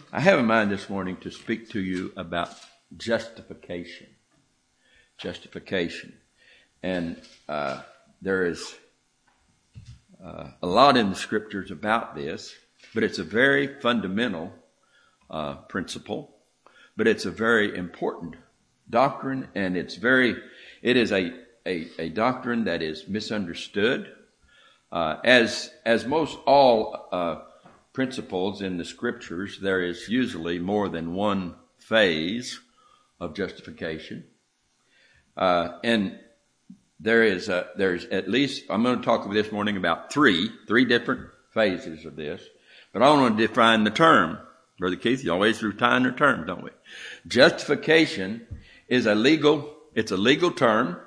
I have in mind this morning to speak to you about justification. Justification. And there is a lot in the scriptures about this, but it's a very fundamental principle, but it's a very important doctrine, and it is a doctrine that is misunderstood. As most all principles in the scriptures, there is usually more than one phase of justification. And there's at least, I'm going to talk this morning about three different phases of this, but I want to define the term. Brother Keith, you always define the term, don't we? Justification is a legal term.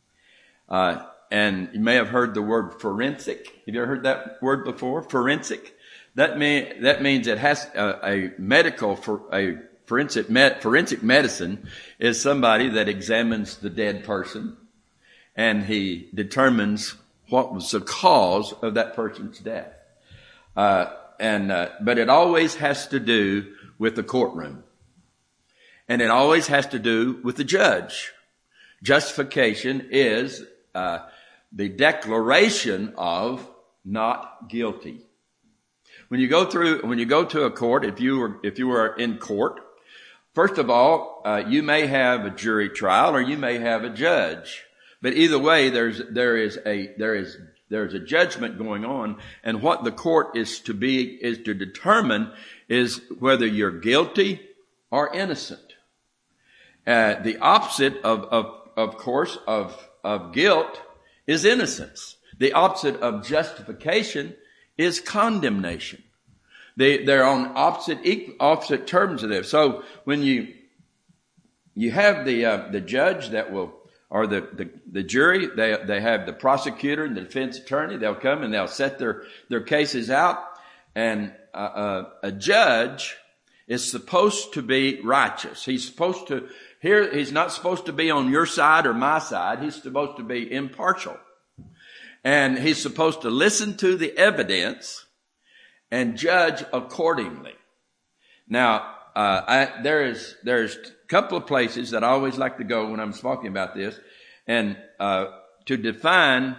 And you may have heard the word forensic. Have you ever heard that word before? Forensic. That means it has forensic medicine is somebody that examines the dead person, and he determines what was the cause of that person's death. But it always has to do with the courtroom, and it always has to do with the judge. Justification is the declaration of not guilty. When you go to a court, if you were in court, first of all, you may have a jury trial or you may have a judge. But either way, there is a judgment going on, and what the court is to determine is whether you're guilty or innocent. The opposite of course of guilt is innocence. The opposite of justification is condemnation. They're on opposite terms of this. So when you have the judge that will, or the jury, they have the prosecutor and the defense attorney. They'll come and they'll set their cases out. And a judge is supposed to be righteous. He's not supposed to be on your side or my side. He's supposed to be impartial. And he's supposed to listen to the evidence and judge accordingly. Now, there's a couple of places that I always like to go when I'm talking about this, and to define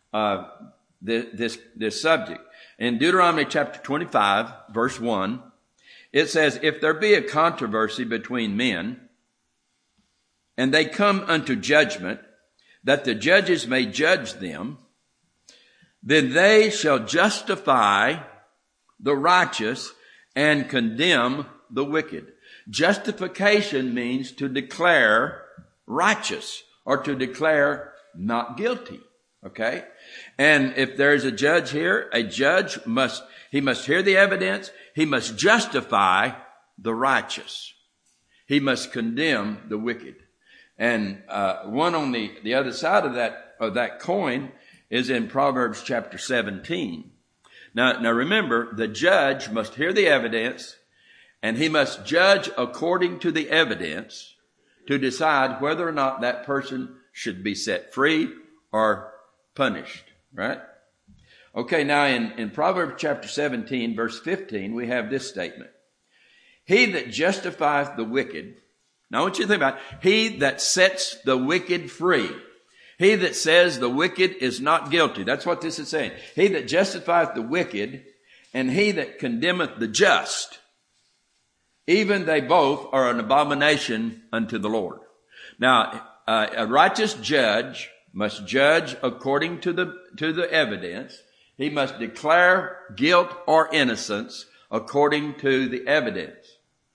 this subject. In Deuteronomy chapter 25, verse 1, it says, "If there be a controversy between men, and they come unto judgment, that the judges may judge them, then they shall justify the righteous and condemn the wicked." Justification means to declare righteous or to declare not guilty. Okay? And if there's a judge here, a judge must hear the evidence. He must justify the righteous. He must condemn the wicked. And one on the other side of that coin is in Proverbs chapter 17. Now remember, the judge must hear the evidence, and he must judge according to the evidence to decide whether or not that person should be set free or punished, right? Okay, now in Proverbs chapter 17, verse 15, we have this statement. "He that justifieth the wicked," now I want you to think about it, "he that sets the wicked free." He that says the wicked is not guilty. That's what this is saying. "He that justifieth the wicked, and he that condemneth the just, even they both are an abomination unto the Lord." Now, a righteous judge must judge according to the evidence. He must declare guilt or innocence according to the evidence.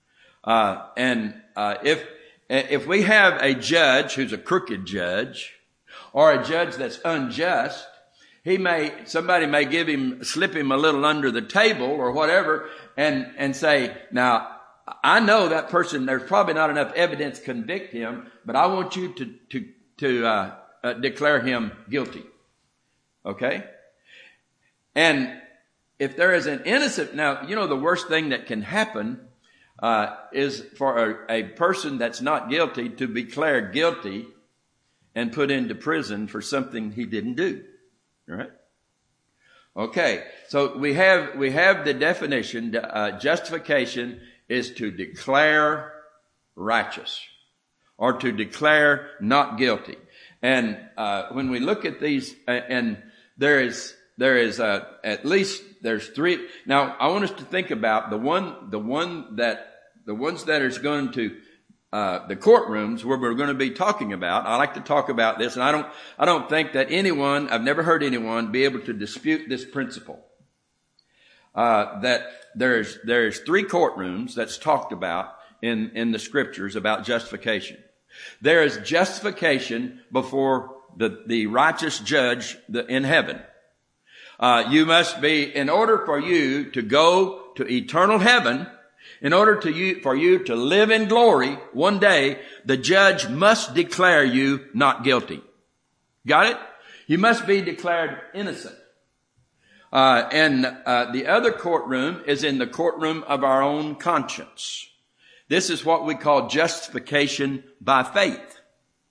If we have a judge who's a crooked judge, or a judge that's unjust, somebody may slip him a little under the table or whatever, and say, "Now, I know that person, there's probably not enough evidence to convict him, but I want you to declare him guilty." Okay? And if there is an innocent, now, the worst thing that can happen is for a person that's not guilty to be declared guilty and put into prison for something he didn't do. All right? Okay. So we have the definition, justification is to declare righteous or to declare not guilty. And when we look at these, and there is at least there's three. Now I want us to think about the ones that is going to the courtrooms where we're going to be talking about. I like to talk about this, and I don't think that I've never heard anyone be able to dispute this principle. That there's three courtrooms that's talked about in the scriptures about justification. There is justification before the righteous judge in heaven. You must be, in order for you to go to eternal heaven, in order for you to live in glory one day, the judge must declare you not guilty. Got it? You must be declared innocent. And the other courtroom is in the courtroom of our own conscience. This is what we call justification by faith.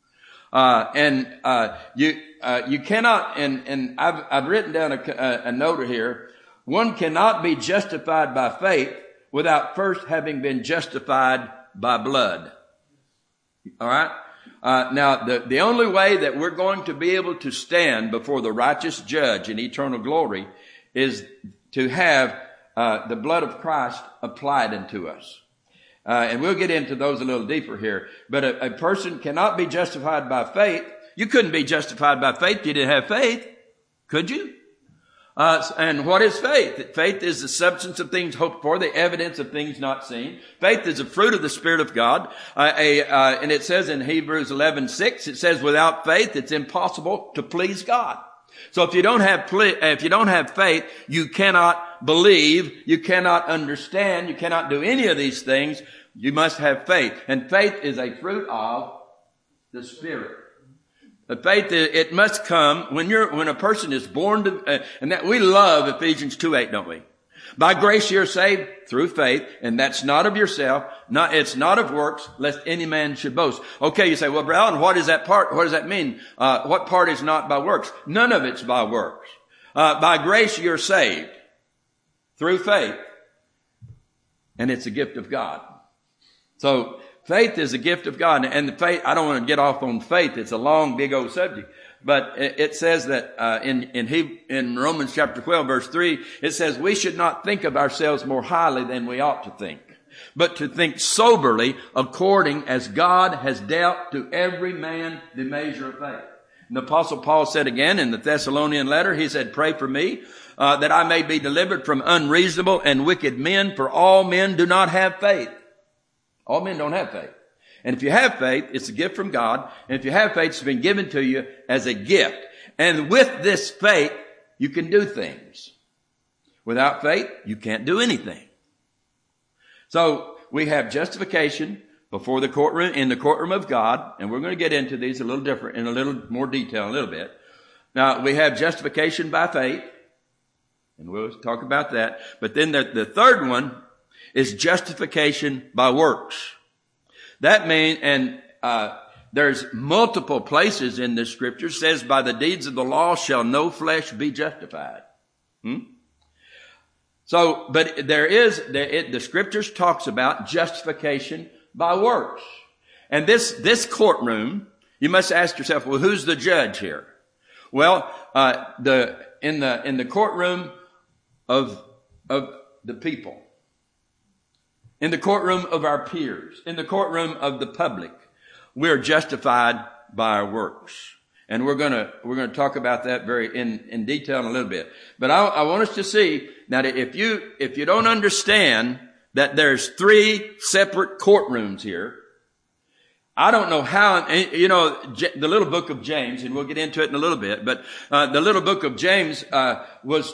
You cannot, and I've written down a note here. One cannot be justified by faith without first having been justified by blood. All right. Now, the only way that we're going to be able to stand before the righteous judge in eternal glory is to have the blood of Christ applied unto us. And we'll get into those a little deeper here. But a person cannot be justified by faith. You couldn't be justified by faith if you didn't have faith. Could you? And what is faith? Faith is the substance of things hoped for, the evidence of things not seen. Faith is a fruit of the Spirit of God. And it says in Hebrews 11:6, it says, without faith, it's impossible to please God. So if you don't have faith, you cannot believe, you cannot understand, you cannot do any of these things. You must have faith. And faith is a fruit of the Spirit. The faith, it must come when a person is born to, and that we love Ephesians 2:8, don't we? By grace you're saved through faith, and that's not of yourself, it's not of works, lest any man should boast. Okay, you say, well, Brother Allen, what is that part? What does that mean? What part is not by works? None of it's by works. By grace you're saved through faith, and it's a gift of God. So faith is a gift of God, and the faith, I don't want to get off on faith. It's a long, big old subject. But it says that in Romans chapter 12, verse 3, it says, we should not think of ourselves more highly than we ought to think, but to think soberly according as God has dealt to every man the measure of faith. And the Apostle Paul said again in the Thessalonian letter, he said, pray for me that I may be delivered from unreasonable and wicked men, for all men do not have faith. All men don't have faith. And if you have faith, it's a gift from God. And if you have faith, it's been given to you as a gift. And with this faith, you can do things. Without faith, you can't do anything. So we have justification before the courtroom, in the courtroom of God. And we're going to get into these a little different, in a little more detail, a little bit. Now, we have justification by faith. And we'll talk about that. But then the third one is justification by works. That means, and there's multiple places in the scripture says, by the deeds of the law shall no flesh be justified. So, but the scriptures talks about justification by works. And this courtroom, you must ask yourself, well, who's the judge here? Well, in the courtroom of the people, in the courtroom of our peers, in the courtroom of the public, we're justified by our works. And we're gonna talk about that in detail in a little bit. But I want us to see that if you don't understand that there's three separate courtrooms here, I don't know how, the little book of James, and we'll get into it in a little bit, but the little book of James was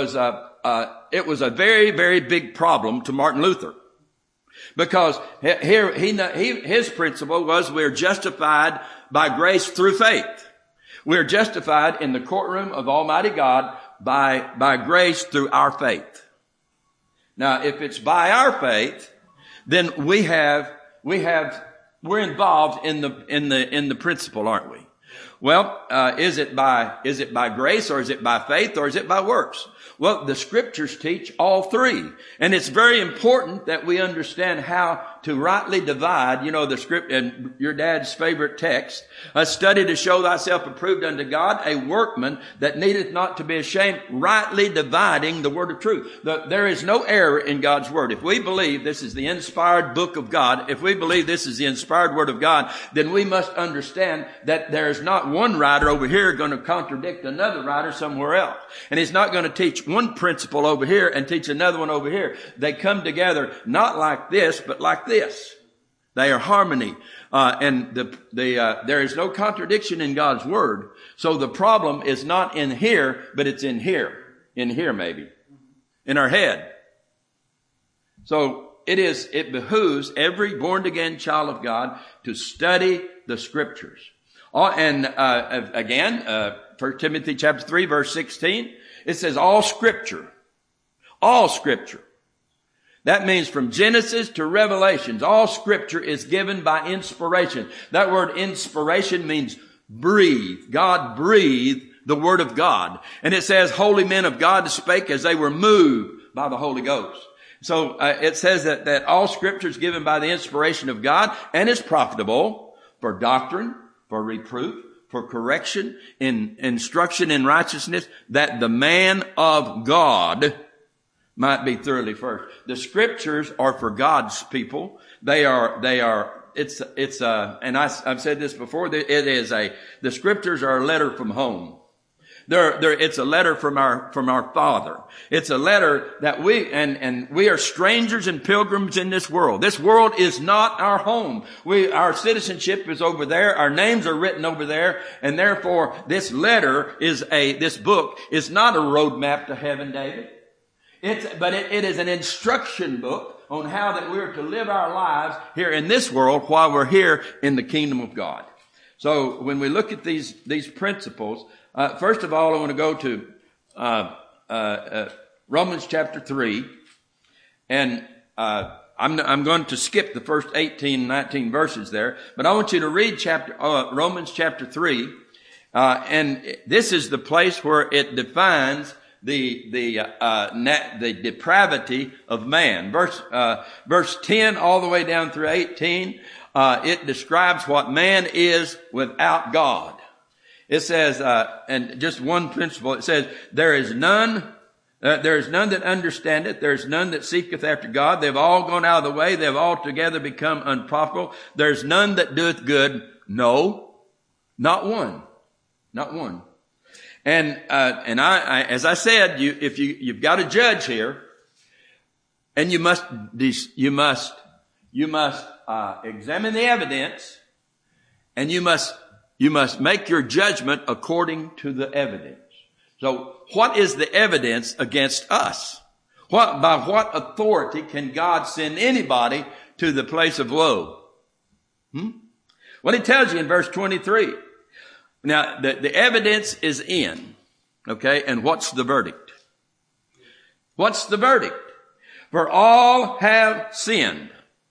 a very, very big problem to Martin Luther. Because here, his principle was we're justified by grace through faith. We're justified in the courtroom of Almighty God by grace through our faith. Now, if it's by our faith, then we're involved in the principle, aren't we? Well, is it by grace, or is it by faith, or is it by works? Well, the scriptures teach all three. And it's very important that we understand how to rightly divide, the script and your dad's favorite text, a study to show thyself approved unto God, a workman that needeth not to be ashamed, rightly dividing the word of truth. There is no error in God's word. If we believe this is the inspired book of God, if we believe this is the inspired word of God, then we must understand that there is not one writer over here going to contradict another writer somewhere else. And he's not going to teach one principle over here and teach another one over here. They come together not like this, but like this. They are harmony. And there is no contradiction in God's word. So the problem is not in here, but it's in here. In here maybe. In our head. So it behooves every born again child of God to study the scriptures. Again, 1 Timothy chapter 3 verse 16, it says all scripture. That means from Genesis to Revelations, all scripture is given by inspiration. That word inspiration means breathe. God breathed the word of God. And it says holy men of God spake as they were moved by the Holy Ghost. So it says that all scripture is given by the inspiration of God and is profitable for doctrine, for reproof, for correction, in instruction in righteousness, that the man of God might be thoroughly furnished. The scriptures are for God's people. I've said this before, the scriptures are a letter from home. It's a letter from our Father. It's a letter that we are strangers and pilgrims in this world. This world is not our home. Our citizenship is over there. Our names are written over there. And therefore, this book is not a roadmap to heaven, David. But it is an instruction book on how that we're to live our lives here in this world while we're here in the kingdom of God. So when we look at these principles, first of all, I want to go to Romans chapter 3, and I'm going to skip the first 18 and 19 verses there, but I want you to read Romans chapter 3, and this is the place where it defines the depravity of man. Verse 10 all the way down through 18, it describes what man is without God. It says, and just one principle, it says, there is none that understandeth, there is none that seeketh after God. They've all gone out of the way. They've altogether become unprofitable. There's none that doeth good. No, not one. Not one. And I, as I said, you've got a judge here, and you must examine the evidence, and you must make your judgment according to the evidence. So what is the evidence against us? By what authority can God send anybody to the place of woe? Well, he tells you in verse 23. Now, the evidence is in. Okay. And what's the verdict? What's the verdict? For all have sinned.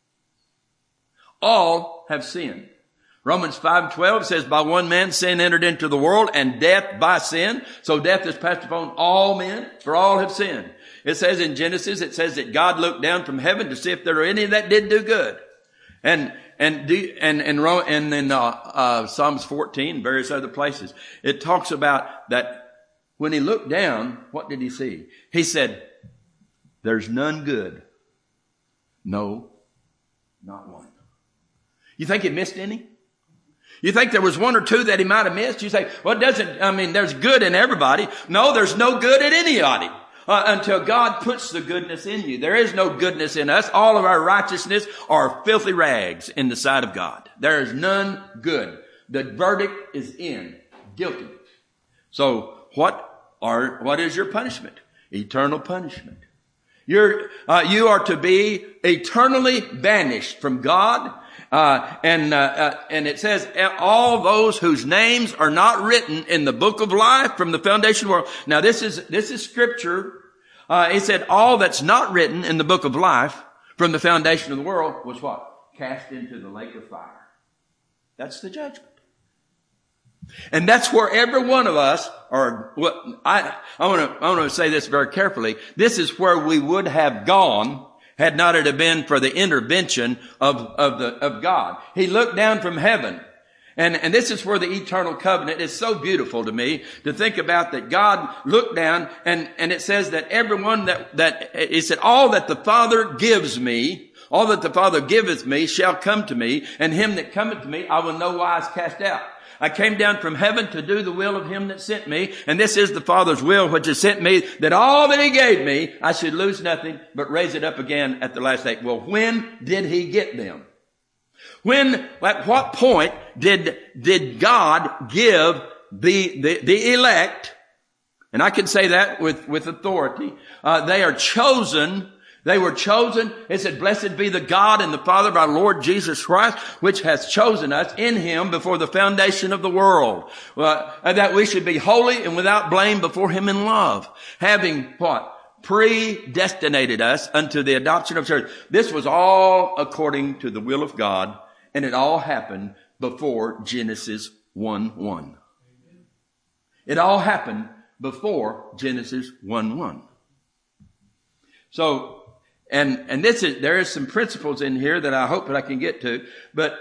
All have sinned. Romans 5:12 says, by one man sin entered into the world, and death by sin. So death is passed upon all men, for all have sinned. It says in Genesis, it says that God looked down from heaven to see if there were any that did do good. And in Psalms 14, various other places, it talks about that when he looked down, what did he see? He said, there's none good. No, not one. You think he missed any? You think there was one or two that he might have missed? You say, well, there's good in everybody. No, there's no good in anybody. Until God puts the goodness in you. There is no goodness in us. All of our righteousness are filthy rags in the sight of God. There is none good. The verdict is in. Guilty. So what is your punishment? Eternal punishment. You are to be eternally banished from God. And it says all those whose names are not written in the book of life from the foundation of the world. Now this is scripture. It said all that's not written in the book of life from the foundation of the world was what? Cast into the lake of fire. That's the judgment. And that's where every one of us are. I want to say this very carefully. This is where we would have gone had not it have been for the intervention of God. He looked down from heaven. And this is where the eternal covenant is so beautiful to me, to think about that God looked down and it says that everyone that he said, all that the Father gives me, all that the Father giveth me shall come to me, and him that cometh to me I will no wise cast out. I came down from heaven to do the will of him that sent me, and this is the Father's will which has sent me, that all that he gave me I should lose nothing, but raise it up again at the last day. Well, when did he get them? At what point did God give the elect, and I can say that with authority, they are chosen. They were chosen. It said, blessed be the God and the Father of our Lord Jesus Christ, which has chosen us in him before the foundation of the world, that we should be holy and without blame before him in love, having what? Predestinated us unto the adoption of church. This was all according to the will of God, and it all happened before Genesis 1:1. It all happened before Genesis 1:1. So, and there is some principles in here that I hope that I can get to, but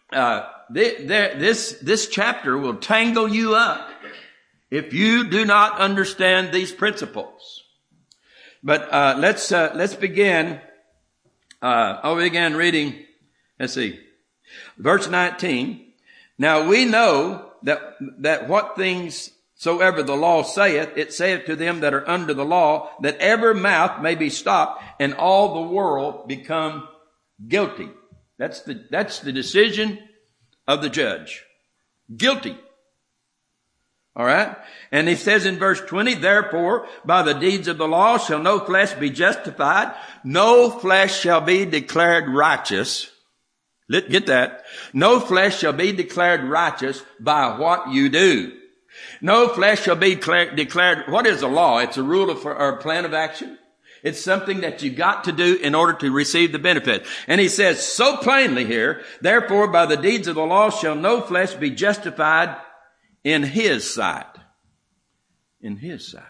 this chapter will tangle you up if you do not understand these principles. But let's begin. I'll begin reading. Let's see, verse 19. Now we know that what things soever the law saith, it saith to them that are under the law, that every mouth may be stopped, and all the world become guilty. That's the decision of the judge. Guilty. All right. And he says in verse 20, therefore, by the deeds of the law shall no flesh be justified. No flesh shall be declared righteous. Get that. No flesh shall be declared righteous by what you do. No flesh shall be declared. What is a law? It's a rule or a plan of action. It's something that you got to do in order to receive the benefit. And he says so plainly here, therefore by the deeds of the law shall no flesh be justified in his sight. In his sight.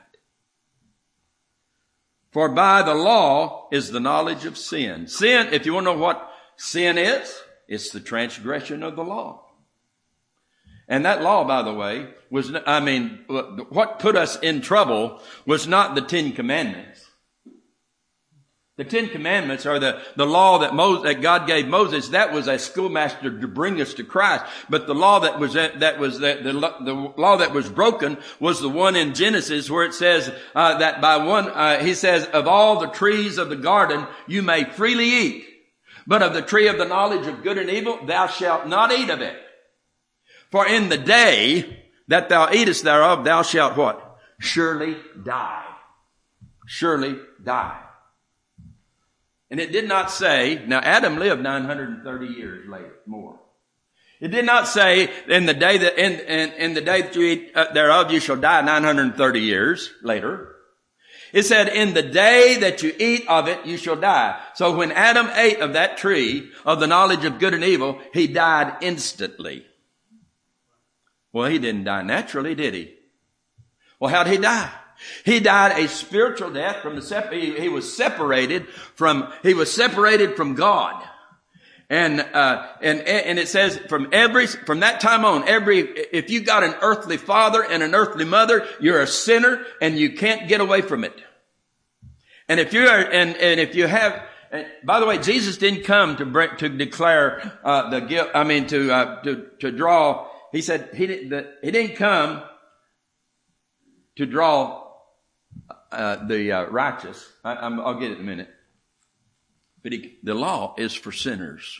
For by the law is the knowledge of sin. Sin, if you want to know what sin is, it's the transgression of the law. And that law, by the way, what put us in trouble was not the Ten Commandments. The Ten Commandments are the law that God gave Moses. That was a schoolmaster to bring us to Christ. But the law the law that was broken was the one in Genesis where it says that by one, he says, of all the trees of the garden you may freely eat, but of the tree of the knowledge of good and evil thou shalt not eat of it. For in the day that thou eatest thereof, thou shalt what? Surely die. Surely die. And it did not say, now Adam lived 930 years later, more. It did not say, in the day that you eat thereof, you shall die 930 years later. It said, in the day that you eat of it, you shall die. So when Adam ate of that tree of the knowledge of good and evil, he died instantly. Well, he didn't die naturally, did he? Well, how did he die? He died a spiritual death from he was separated from God. And it says from that time on, if you got an earthly father and an earthly mother, you're a sinner and you can't get away from it. And if you are, and if you have, by the way, Jesus didn't come to declare the guilt. I mean, to draw. He said he didn't come to draw the righteous. I'll get it in a minute. But the law is for sinners.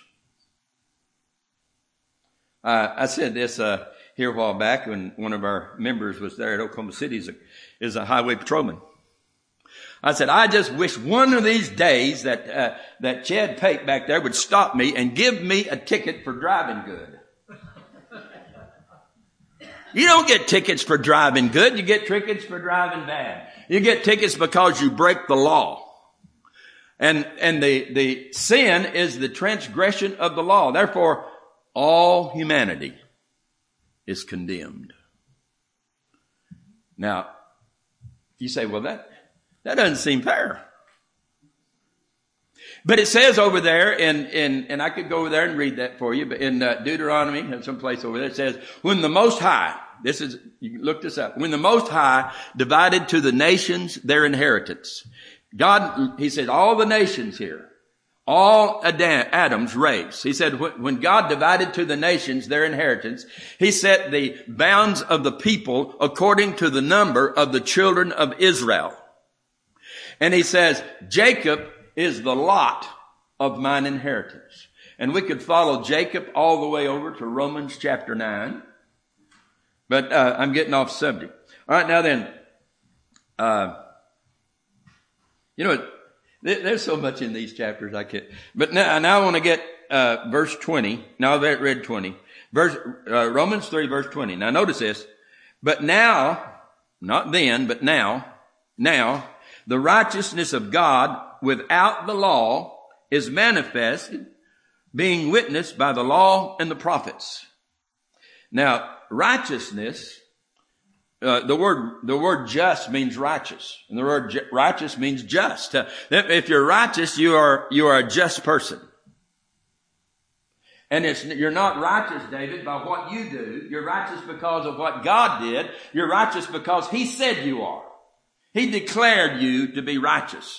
I said this here a while back when one of our members was there at Oklahoma City is a highway patrolman. I said, I just wish one of these days that Chad Pate back there would stop me and give me a ticket for driving good. You don't get tickets for driving good. You get tickets for driving bad. You get tickets because you break the law. And the sin is the transgression of the law. Therefore, all humanity is condemned. Now, you say, well, that doesn't seem fair. But it says over there, and I could go over there and read that for you, but in Deuteronomy, someplace over there, it says, when the Most High, you look this up, when the Most High divided to the nations their inheritance. God, he said, all the nations here, all Adam's race. He said, when God divided to the nations their inheritance, he set the bounds of the people according to the number of the children of Israel. And he says, Jacob is the lot of mine inheritance. And we could follow Jacob all the way over to Romans chapter 9. But I'm getting off subject. All right, now then, there's so much in these chapters I can't. But now I want to get verse 20. Now I've read 20. Romans 3, verse 20. Now notice this. But now, not then, but now, the righteousness of God without the law is manifested, being witnessed by the law and the prophets. Now, righteousness, the word just means righteous, and the word righteous means just. If you're righteous, you are a just person. And you're not righteous, David, by what you do. You're righteous because of what God did. You're righteous because he said you are. He declared you to be righteous.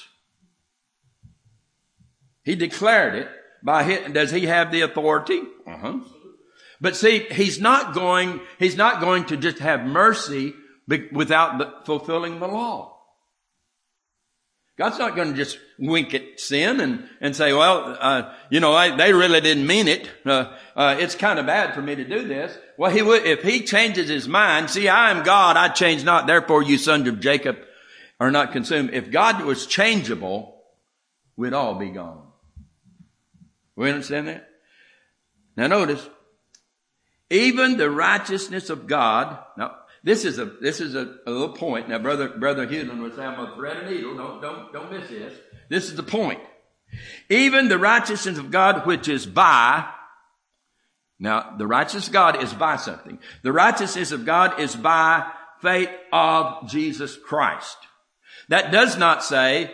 He declared it does he have the authority? But see, he's not going to just have mercy without fulfilling the law. God's not going to just wink at sin and say, well, they really didn't mean it. It's kind of bad for me to do this. Well, he would, if he changes his mind, see, I am God, I change not, therefore you sons of Jacob are not consumed. If God was changeable, we'd all be gone. We understand that? Now notice, even the righteousness of God. Now, this is a little point. Now, brother Hewlin would say, I'm a thread and needle. Don't miss this. This is the point. Even the righteousness of God, which is by. Now, the righteousness of God is by something. The righteousness of God is by faith of Jesus Christ. That does not say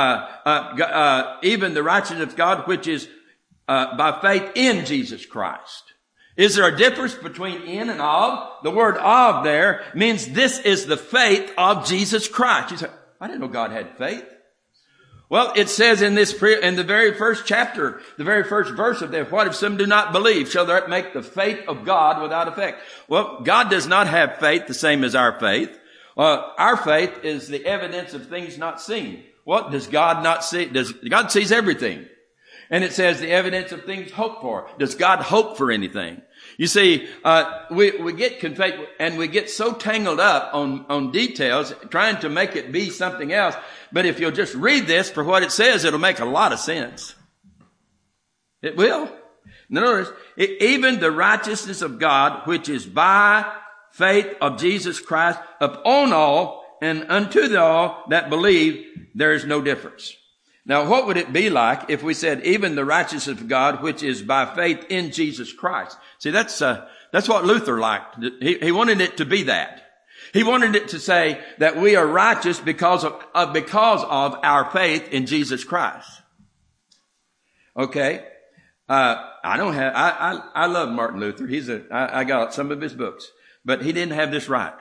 even the righteousness of God, which is by faith in Jesus Christ. Is there a difference between in and of? The word of there means this is the faith of Jesus Christ. You say, I didn't know God had faith. Well, it says in the very first chapter, the very first verse of there, what if some do not believe? Shall that make the faith of God without effect? Well, God does not have faith the same as our faith. Our faith is the evidence of things not seen. What does God not see? God sees everything. And it says the evidence of things hoped for. Does God hope for anything? You see, we get confused and we get so tangled up on details, trying to make it be something else. But if you'll just read this for what it says, it'll make a lot of sense. It will. Notice, even the righteousness of God, which is by faith of Jesus Christ, upon all and unto all that believe, there is no difference. Now, what would it be like if we said, even the righteousness of God, which is by faith in Jesus Christ? See, that's what Luther liked. He wanted it to be that. He wanted it to say that we are righteous because of our faith in Jesus Christ. Okay. I love Martin Luther. I got some of his books, but he didn't have this right.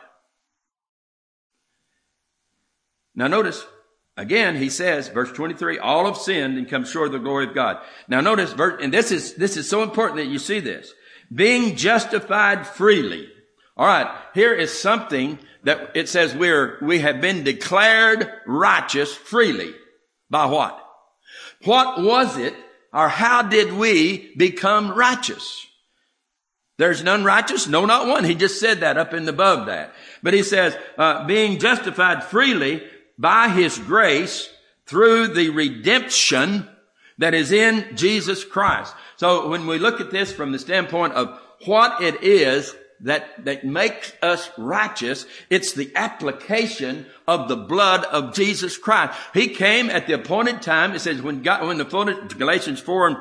Now notice, again, he says, verse 23, all have sinned and come short of the glory of God. Now notice, and this is so important that you see this. Being justified freely. All right, here is something that it says we have been declared righteous freely. By what? What was it, or how did we become righteous? There's none righteous? No, not one. He just said that up in above that. But he says, being justified freely by his grace through the redemption that is in Jesus Christ. So when we look at this from the standpoint of what it is that makes us righteous. It's the application of the blood of Jesus Christ. He came at the appointed time. It says Galatians 4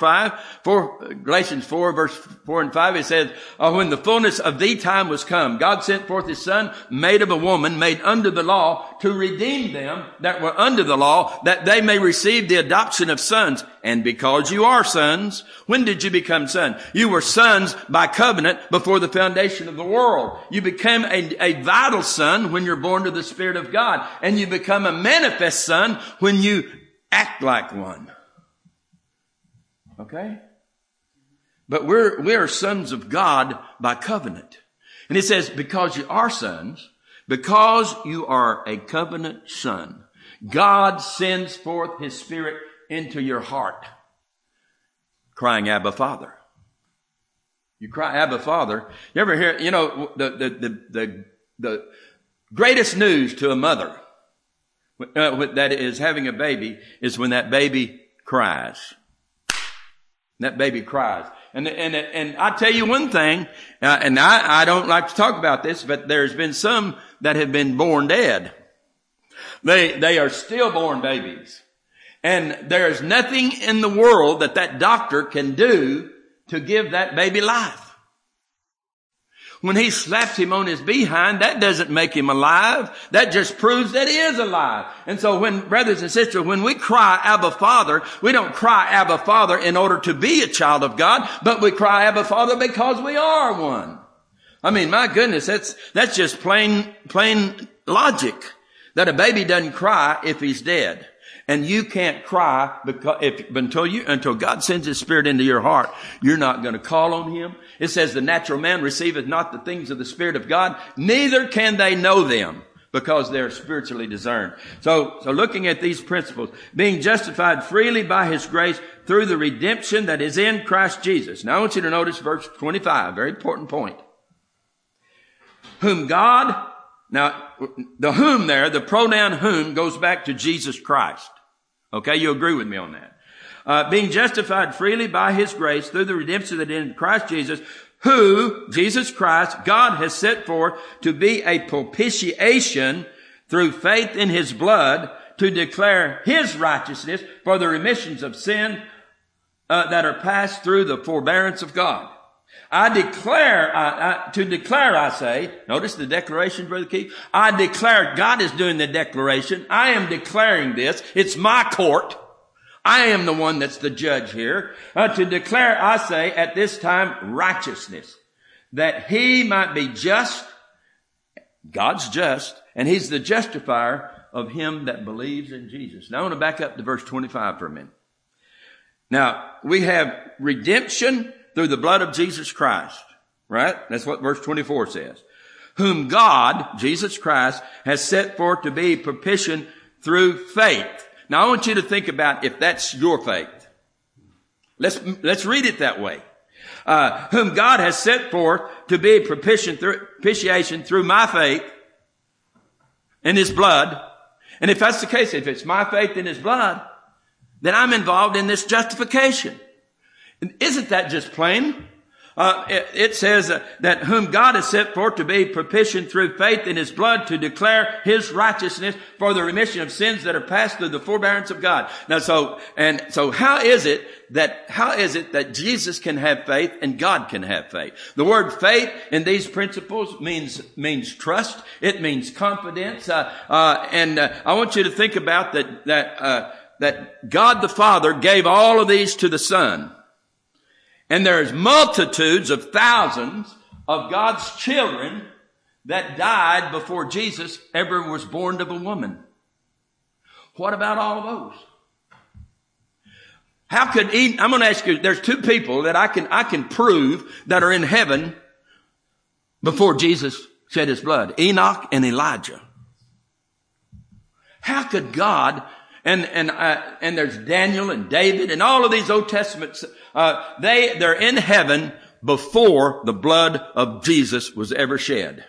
verse 4 and 5, it says, when the fullness of the time was come, God sent forth his son, made of a woman, made under the law, to redeem them that were under the law, that they may receive the adoption of sons. And because you are sons, when did you become sons? You were sons by covenant before the foundation of the world. You became a vital son when you're born to the Spirit of God. And you become a manifest son when you act like one. Okay? But we are sons of God by covenant. And it says, because you are sons, because you are a covenant son, God sends forth his Spirit into your heart, crying, Abba, Father. You cry, Abba, Father. You ever hear, the greatest news to a mother that is having a baby is when that baby cries. That baby cries. And I tell you one thing, and I don't like to talk about this, but there's been some that have been born dead. They are stillborn babies. And there is nothing in the world that doctor can do to give that baby life. When he slaps him on his behind, that doesn't make him alive. That just proves that he is alive. And so when, brothers and sisters, when we cry, Abba, Father, we don't cry, Abba, Father, in order to be a child of God, but we cry, Abba, Father, because we are one. I mean, my goodness, that's just plain logic. That a baby doesn't cry if he's dead. And you can't cry until God sends his Spirit into your heart. You're not going to call on him. It says the natural man receiveth not the things of the Spirit of God, neither can they know them, because they're spiritually discerned. So looking at these principles, being justified freely by his grace through the redemption that is in Christ Jesus. Now I want you to notice verse 25, very important point. Whom God, now the whom there, the pronoun whom goes back to Jesus Christ. Okay, you agree with me on that. Being justified freely by his grace through the redemption that is in Christ Jesus, who, Jesus Christ, God has set forth to be a propitiation through faith in his blood to declare his righteousness for the remissions of sin that are passed through the forbearance of God. I say, notice the declaration, Brother Keith. I declare, God is doing the declaration. I am declaring this. It's my court. I am the one that's the judge here. To declare, I say, at this time, righteousness. That he might be just. God's just. And he's the justifier of him that believes in Jesus. Now I want to back up to verse 25 for a minute. Now, we have redemption through the blood of Jesus Christ, right? That's what verse 24 says. Whom God, Jesus Christ, has set forth to be propitiation through faith. Now I want you to think about if that's your faith. Let's read it that way. Whom God has set forth to be propitiation through my faith in his blood. And if that's the case, if it's my faith in his blood, then I'm involved in this justification. Isn't that just plain? It says that whom God has set forth to be propitiation through faith in his blood to declare his righteousness for the remission of sins that are passed through the forbearance of God. Now, so how is it that Jesus can have faith and God can have faith? The word faith in these principles means trust. It means confidence. And I want you to think about that God the Father gave all of these to the Son. And there's multitudes of thousands of God's children that died before Jesus ever was born of a woman. What about all of those? How could I'm going to ask you, there's two people that I can prove that are in heaven before Jesus shed his blood. Enoch and Elijah. How could God, and there's Daniel and David and all of these Old Testaments, they're in heaven before the blood of Jesus was ever shed.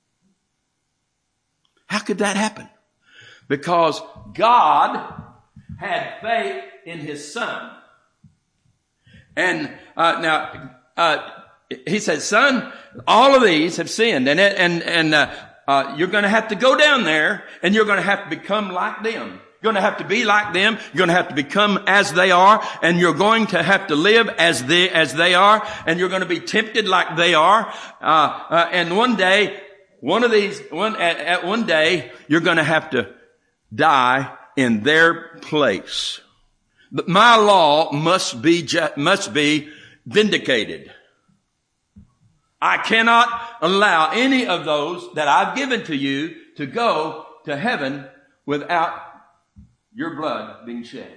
How could that happen? Because God had faith in his Son. And he said, son, all of these have sinned, and you're going to have to go down there, and you're going to have to become like them. You're going to have to be like them. You're going to have to become as they are, and you're going to have to live as they are, and you're going to be tempted like they are. And one day, one day, you're going to have to die in their place. But my law must be vindicated. I cannot allow any of those that I've given to you to go to heaven without your blood being shed.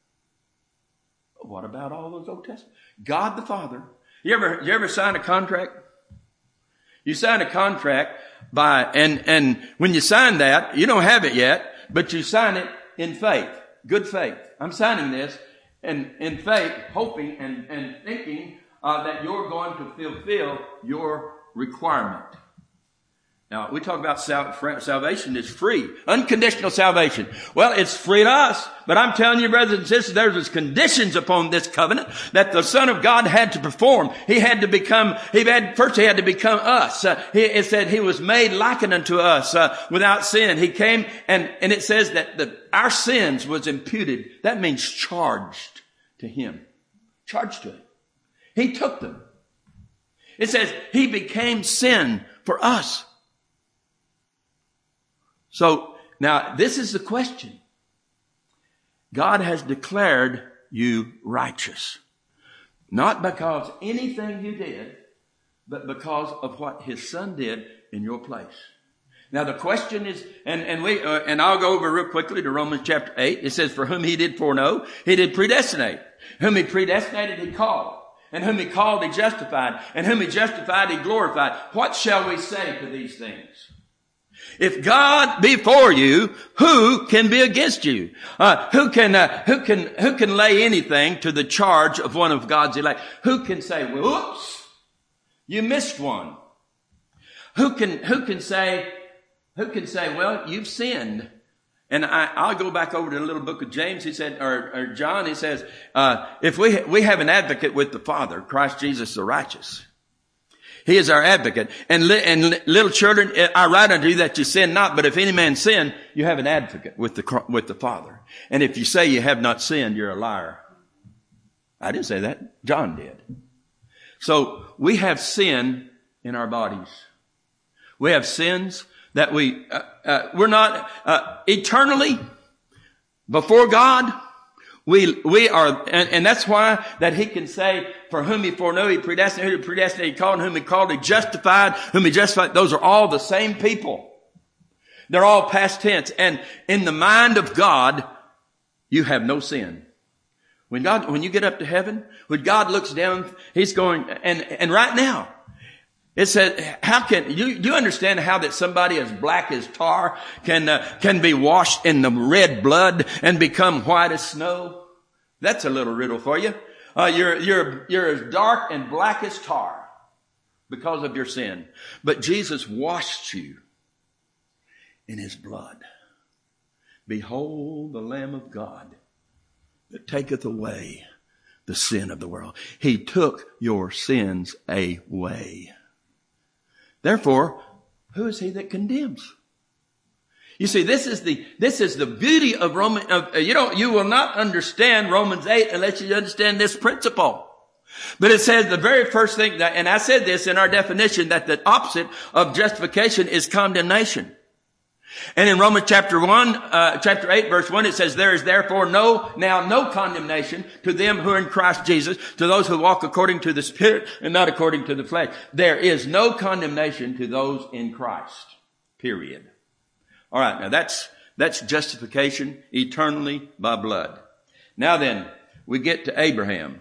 What about all those Old Testament? God the Father. You ever sign a contract? You sign a contract and when you sign that, you don't have it yet, but you sign it in faith, good faith. I'm signing this and in faith, hoping and thinking that you're going to fulfill your requirement. Now, we talk about salvation is free. Unconditional salvation. Well, it's free to us. But I'm telling you, brothers and sisters, there's conditions upon this covenant that the Son of God had to perform. He had to become us. It said he was made like unto us, without sin. He came and it says that our sins was imputed. That means charged to him. Charged to him. He took them. It says he became sin for us. So, now, this is the question. God has declared you righteous. Not because anything you did, but because of what his Son did in your place. Now, the question is, and I'll go over real quickly to Romans chapter 8. It says, for whom he did foreknow, he did predestinate. Whom he predestinated, he called. And whom he called, he justified. And whom he justified, he glorified. What shall we say to these things? If God be for you, who can be against you? Who can lay anything to the charge of one of God's elect? Who can say, whoops, you missed one? Who can say, well, you've sinned? And I'll go back over to the little book of James. He said, or John, he says, if we have an advocate with the Father, Christ Jesus the righteous. He is our advocate. And little children, I write unto you that you sin not, but if any man sin, you have an advocate with the Father. And if you say you have not sinned, you're a liar. I didn't say that. John did. So we have sin in our bodies. We have sins that we're not, eternally before God. We are, and that's why that he can say, for whom he foreknew, he predestinated, who he predestinated, he called, and whom he called, he justified, whom he justified. Those are all the same people. They're all past tense. And in the mind of God, you have no sin. When you get up to heaven, when God looks down, he's going, and right now, it said, how can you understand how that somebody as black as tar can be washed in the red blood and become white as snow? That's a little riddle for you. You're as dark and black as tar because of your sin. But Jesus washed you in his blood. Behold the Lamb of God that taketh away the sin of the world. He took your sins away. Therefore, who is he that condemns? You see, this is the beauty of you will not understand Romans 8 unless you understand this principle. But it says the very first thing and I said this in our definition, that the opposite of justification is condemnation. And in Romans chapter 8 verse 1, it says, there is therefore no condemnation to them who are in Christ Jesus, to those who walk according to the Spirit and not according to the flesh. There is no condemnation to those in Christ. Period. All right. Now that's justification eternally by blood. Now then, we get to Abraham.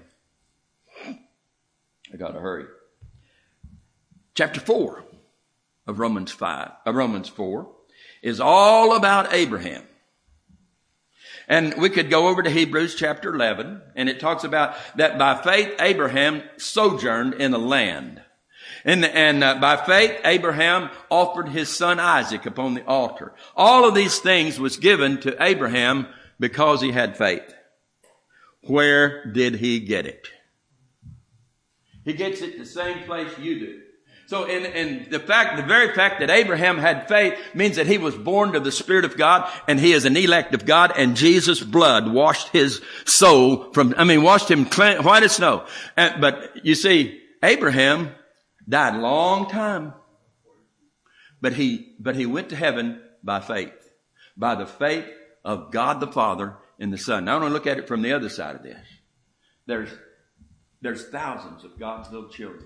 I got to hurry. Chapter 4 of Romans 4. Is all about Abraham. And we could go over to Hebrews chapter 11, and it talks about that by faith Abraham sojourned in a land. And by faith Abraham offered his son Isaac upon the altar. All of these things was given to Abraham because he had faith. Where did he get it? He gets it the same place you do. So, and the very fact that Abraham had faith means that he was born to the Spirit of God, and he is an elect of God, and Jesus' blood washed his soul washed him clean, white as snow. But you see, Abraham died a long time. But he went to heaven by faith. By the faith of God the Father and the Son. Now I want to look at it from the other side of this. There's thousands of God's little children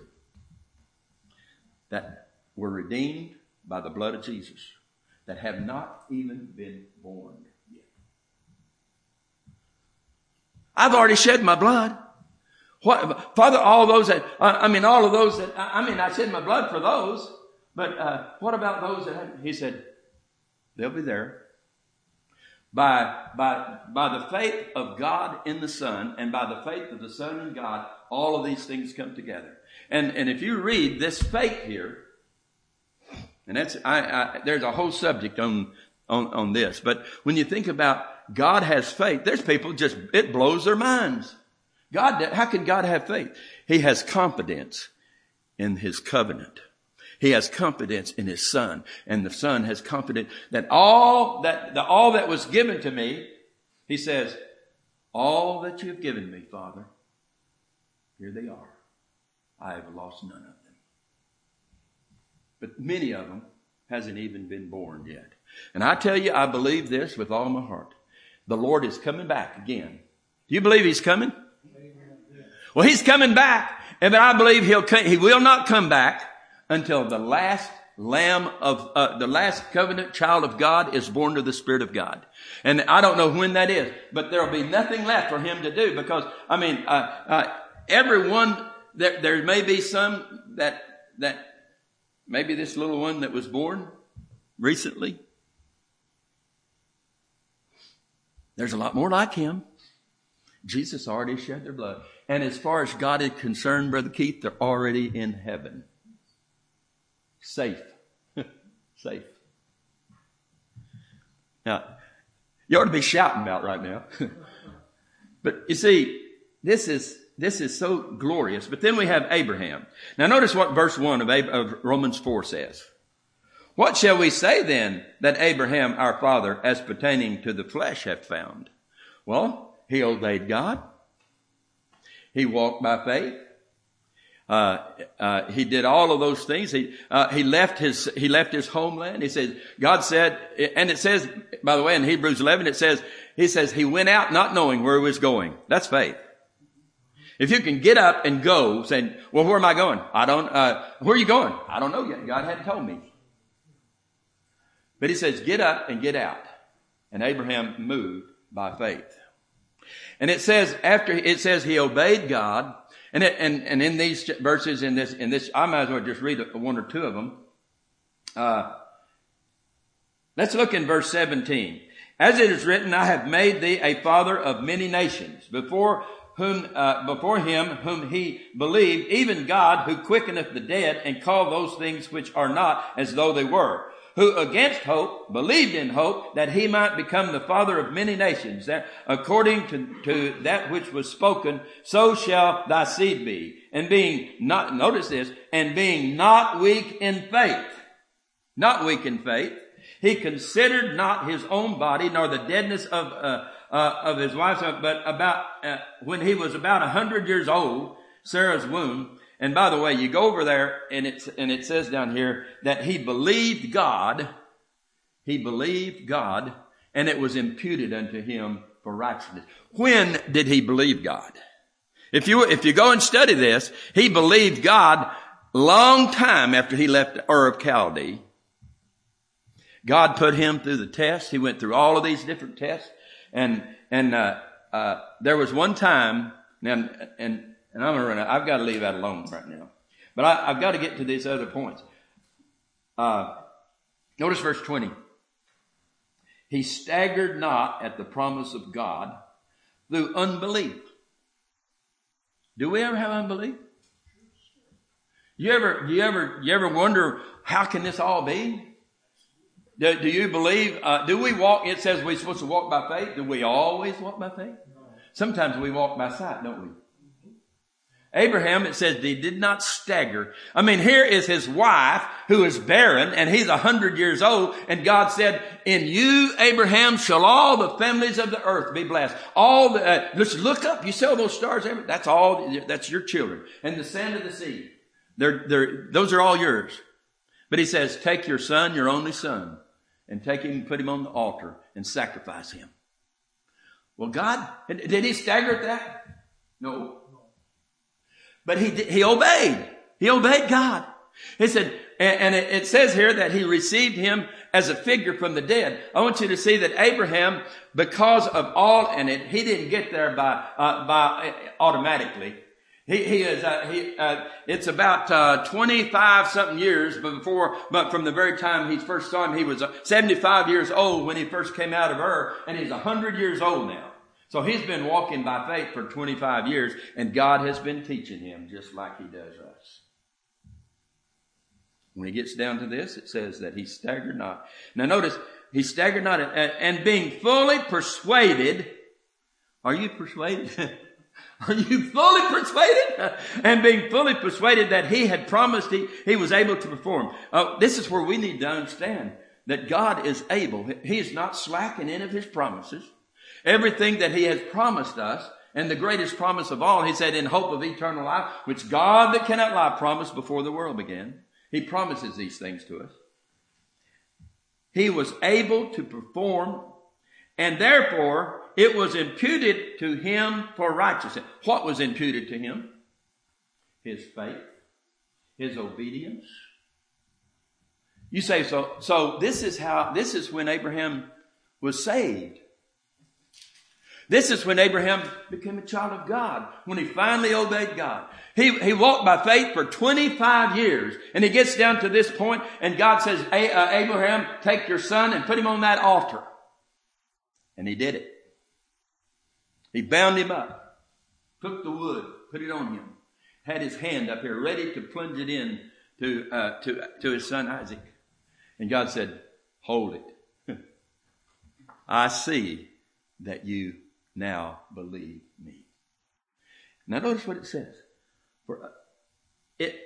that were redeemed by the blood of Jesus that have not even been born yet. I've already shed my blood. What, Father, all of those that I shed my blood for those, but what about those that haven't? He said, they'll be there. By the faith of God in the Son, and by the faith of the Son in God, all of these things come together. And if you read this faith here, and that's there's a whole subject on this, but when you think about God has faith, there's people it blows their minds. How can God have faith? He has confidence in His covenant. He has confidence in His Son, and the Son has confidence that all that was given to me, He says, all that you have given me, Father, here they are. I have lost none of them. But many of them hasn't even been born yet. And I tell you, I believe this with all my heart. The Lord is coming back again. Do you believe He's coming? Well, He's coming back, and I believe He will not come back until the last lamb of the last covenant child of God is born to the Spirit of God. And I don't know when that is, but there'll be nothing left for Him to do, because everyone, there may be some that maybe this little one that was born recently, there's a lot more like him. Jesus already shed their blood. And as far as God is concerned, Brother Keith, they're already in heaven. Safe. Safe. Now, you ought to be shouting about right now. But you see, this is so glorious. But then we have Abraham. Now notice what verse 1 of Romans 4 says. What shall we say then that Abraham our father as pertaining to the flesh hath found? Well, he obeyed God. He walked by faith. He did all of those things. He left his homeland. He says, God said, and it says, by the way, in Hebrews 11, he says he went out not knowing where he was going. That's faith. If you can get up and go saying, well, where am I going? Where are you going? I don't know yet. God hadn't told me. But he says, get up and get out. And Abraham moved by faith. And it says he obeyed God. And in these verses, in this, I might as well just read one or two of them. Let's look in verse 17. As it is written, I have made thee a father of many nations, before him whom he believed, even God who quickeneth the dead, and called those things which are not as though they were, who against hope believed in hope that he might become the father of many nations, that according to that which was spoken, so shall thy seed be. And being not, notice this, and being not weak in faith, he considered not his own body, nor the deadness of his wife, but when he was about 100 years old, Sarah's womb. And by the way, you go over there and it says down here that he believed God, and it was imputed unto him for righteousness. When did he believe God? If you go and study this, he believed God long time after he left Ur of Chaldee. God put him through the test. He went through all of these different tests. And there was one time, and I'm going to run out. I've got to leave that alone right now. But I've got to get to these other points. Notice verse 20. He staggered not at the promise of God through unbelief. Do we ever have unbelief? You ever wonder, how can this all be? Do you believe, do we walk, it says we're supposed to walk by faith. Do we always walk by faith? Sometimes we walk by sight, don't we? Abraham, it says, he did not stagger. I mean, here is his wife who is barren, and he's 100 years old, and God said, in you, Abraham, shall all the families of the earth be blessed. Let's look up. You see all those stars? That's your children. And the sand of the sea. Those are all yours. But he says, take your son, your only son, and take him and put him on the altar and sacrifice him. Well, God, did he stagger at that? No. But he obeyed. He obeyed God. He said, and it says here that he received him as a figure from the dead. I want you to see that Abraham, because of all in it, he didn't get there by automatically. It's about 25 something years but from the very time he first saw him, he was 75 years old when he first came out of Ur, and he's 100 years old now. So he's been walking by faith for 25 years, and God has been teaching him just like he does us. When he gets down to this, it says that he staggered not. Now notice, he staggered not, and being fully persuaded. Are you persuaded? Are you fully persuaded? And being fully persuaded that he had promised he was able to perform. This is where we need to understand that God is able. He is not slack in any of his promises. Everything that he has promised us, and the greatest promise of all, he said, in hope of eternal life, which God that cannot lie promised before the world began. He promises these things to us. He was able to perform, and therefore it was imputed to him for righteousness. What was imputed to him? His faith, his obedience. You say, so this is when Abraham was saved. This is when Abraham became a child of God, when he finally obeyed God. He walked by faith for 25 years, and he gets down to this point, and God says, Abraham, take your son and put him on that altar. And he did it. He bound him up, took the wood, put it on him, had his hand up here ready to plunge it in to his son Isaac. And God said, hold it. I see that you now believe me. Now notice what it says. For it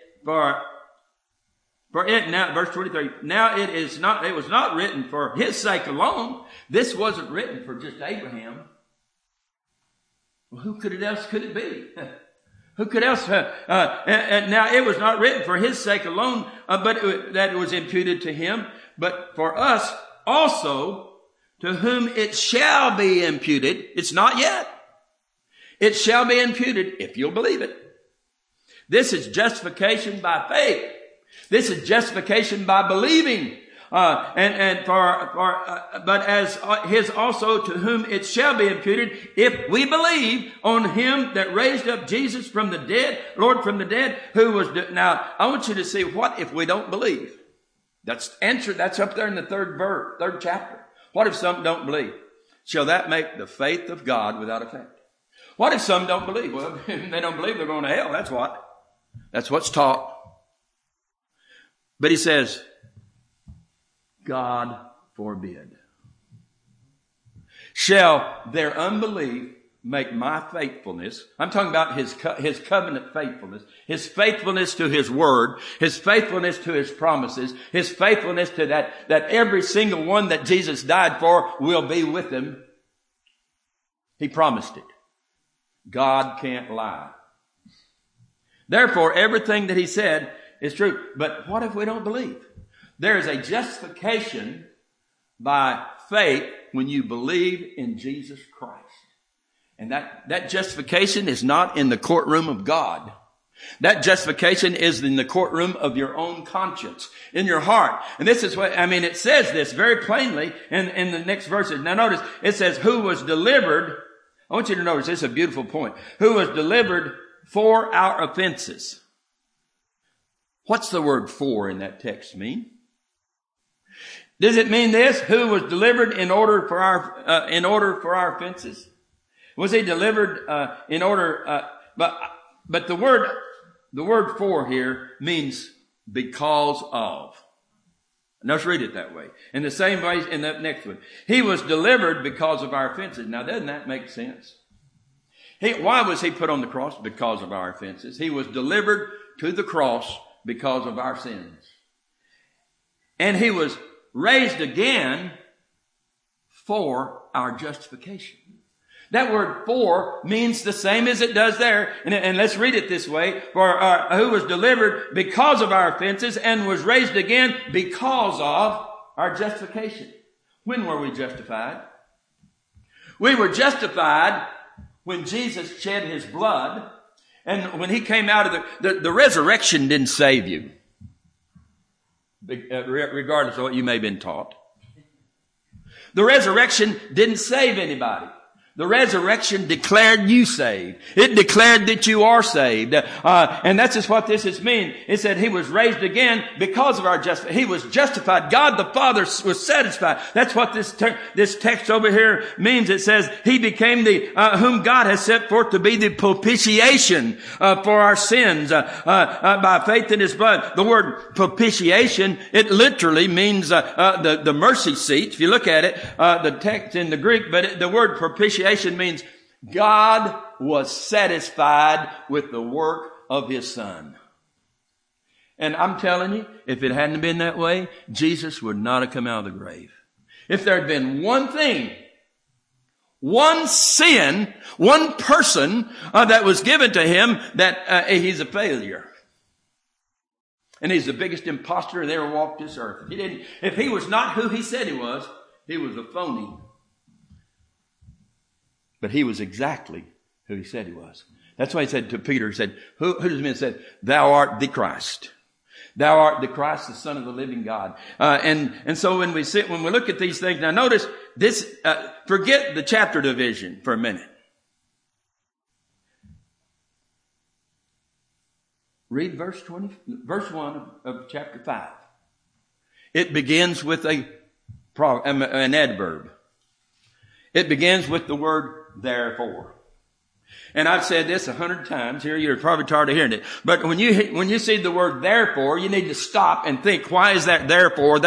now, verse 23, now it was not written for his sake alone. This wasn't written for just Abraham. Well, who else could it be? Who could else? And now it was not written for his sake alone, but that it was imputed to him, but for us also, to whom it shall be imputed. It's not yet. It shall be imputed if you'll believe it. This is justification by faith. This is justification by believing. But as his also to whom it shall be imputed, if we believe on him that raised up Jesus from the dead, Lord from the dead, who was, now I want you to see, what if we don't believe? That's up there in the third chapter. What if some don't believe? Shall that make the faith of God without effect? What if some don't believe? Well, if they don't believe, they're going to hell. That's what's taught. But he says, God forbid. Shall their unbelief make my faithfulness? I'm talking about his covenant faithfulness, his faithfulness to his word, his faithfulness to his promises, his faithfulness to that every single one that Jesus died for will be with him. He promised it. God can't lie. Therefore, everything that he said is true. But what if we don't believe? There is a justification by faith when you believe in Jesus Christ. And that justification is not in the courtroom of God. That justification is in the courtroom of your own conscience, in your heart. And this is it says this very plainly in the next verses. Now notice, it says, who was delivered. I want you to notice, this is a beautiful point. Who was delivered for our offenses. What's the word for in that text mean? Does it mean this? Who was delivered in order for our offenses? Was he delivered in order? But the word for here means because of. Now let's read it that way. In the same way in that next one, he was delivered because of our offenses. Now doesn't that make sense? Why was he put on the cross? Because of our offenses. He was delivered to the cross because of our sins. And he was raised again for our justification. That word "for" means the same as it does there. And let's read it this way. For who was delivered because of our offenses and was raised again because of our justification. When were we justified? We were justified when Jesus shed his blood, and when he came out of the resurrection didn't save you, regardless of what you may have been taught. The resurrection didn't save anybody. The resurrection declared you saved. It declared that you are saved. And that's just what this is mean. It said he was raised again because of our justification. He was justified. God the Father was satisfied. That's what this text over here means. It says he became whom God has set forth to be the propitiation for our sins by faith in his blood. The word propitiation, it literally means the mercy seat. If you look at it, the text in the Greek, but the word propitiation means God was satisfied with the work of his Son. And I'm telling you, if it hadn't been that way, Jesus would not have come out of the grave. If there had been one thing, one sin, one person that was given to him, that he's a failure. And he's the biggest imposter that ever walked this earth. If he was not who he said he was a phony. But he was exactly who he said he was. That's why he said to Peter, he said, who does men say? Thou art the Christ. Thou art the Christ, the Son of the living God. And so when we look at these things, now notice this, forget the chapter division for a minute. Read verse 1 of chapter 5. It begins with an adverb. It begins with the word therefore. And I've said this 100 times here. You're probably tired of hearing it. But when you see the word therefore, you need to stop and think, why is that therefore?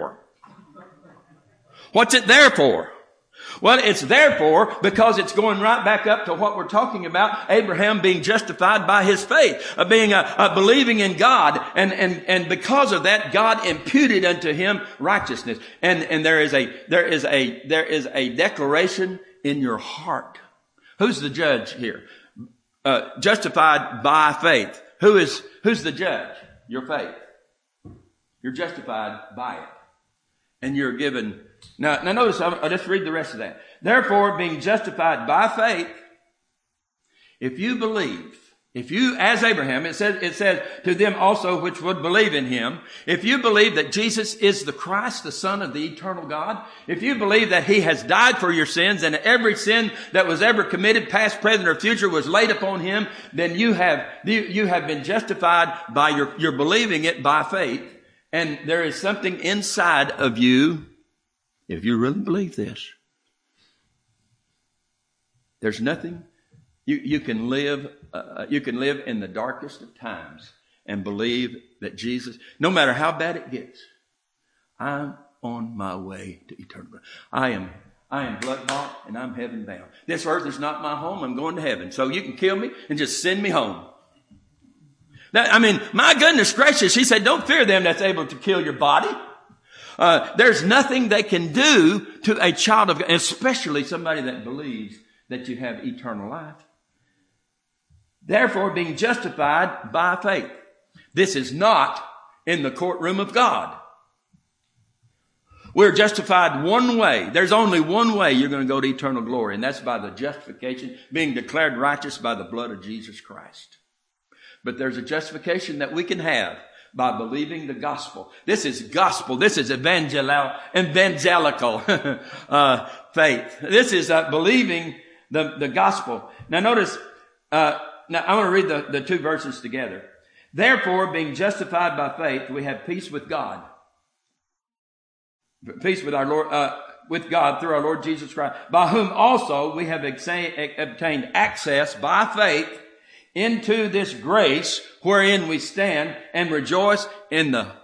What's it there for? Well, it's therefore because it's going right back up to what we're talking about. Abraham being justified by his faith, believing in God. And because of that, God imputed unto him righteousness. And there is a declaration in your heart. Who's the judge here? Justified by faith. Who's the judge? Your faith. You're justified by it. And you're given. Now notice, I'll just read the rest of that. Therefore, being justified by faith, if you believe, as Abraham, it says to them also which would believe in him, if you believe that Jesus is the Christ, the Son of the eternal God, if you believe that he has died for your sins and every sin that was ever committed, past, present, or future, was laid upon him, then you have been justified by your believing it by faith. And there is something inside of you, if you really believe this, there's nothing. You can live in the darkest of times and believe that Jesus, no matter how bad it gets, I'm on my way to eternity. I am blood bought and I'm heaven bound. This earth is not my home. I'm going to heaven. So you can kill me and just send me home. My goodness gracious, he said, don't fear them that's able to kill your body. There's nothing they can do to a child of God, especially somebody that believes that you have eternal life. Therefore, being justified by faith. This is not in the courtroom of God. We're justified one way. There's only one way you're going to go to eternal glory, and that's by the justification, being declared righteous by the blood of Jesus Christ. But there's a justification that we can have by believing the gospel. This is gospel. This is evangelical faith. This is believing the gospel. Now notice, now I want to read the two verses together. Therefore, being justified by faith, we have peace with God. Peace with our Lord, with God through our Lord Jesus Christ, by whom also we have obtained access by faith into this grace wherein we stand and rejoice in hope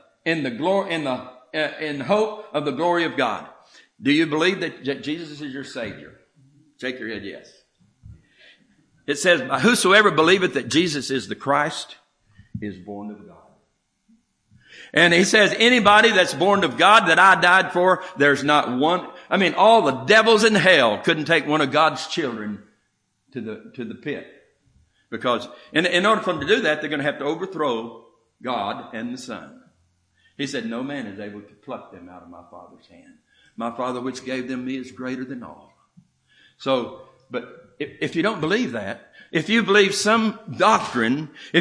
of the glory of God. Do you believe that Jesus is your Savior? Shake your head, yes. It says, whosoever believeth that Jesus is the Christ is born of God. And he says, anybody that's born of God that I died for, there's not one. I mean, all the devils in hell couldn't take one of God's children to the pit. Because in order for them to do that, they're going to have to overthrow God and the Son. He said, no man is able to pluck them out of my Father's hand. My Father which gave them me is greater than all. So, but if you don't believe that, if you believe some doctrine of